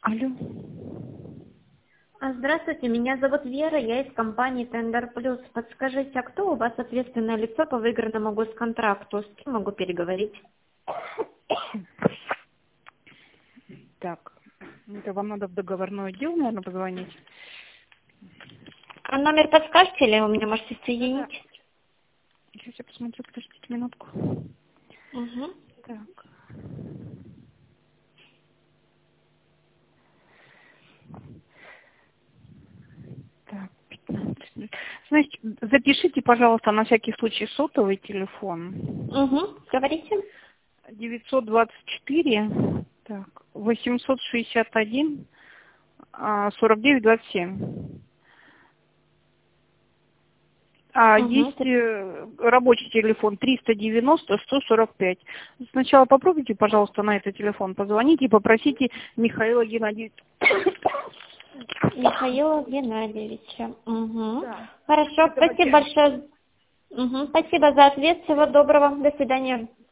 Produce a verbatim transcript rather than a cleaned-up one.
Алло. А, Здравствуйте, меня зовут Вера, я из компании Tender Plus. Подскажите, а кто у вас ответственное лицо по выигранному госконтракту? С кем могу переговорить? Так, это вам надо в договорной отдел, наверное, позвонить. А номер подскажете или вы меня можете соединить? Сейчас я посмотрю, подождите минутку. Угу. Так. Так, пятнадцать. Значит, запишите, пожалуйста, на всякий случай сотовый телефон. Угу. Говорите. девятьсот двадцать четыре, так, восемьсот шестьдесят один, сорок девять двадцать семь. А Угу. есть э, рабочий телефон триста девяносто сто сорок пять. Сначала попробуйте, пожалуйста, на этот телефон позвонить и попросите Михаила Геннадьевича. Михаила Геннадьевича. Угу. Да. Хорошо, Это спасибо начальник. большое. Угу. Спасибо за ответ. Всего доброго. До свидания.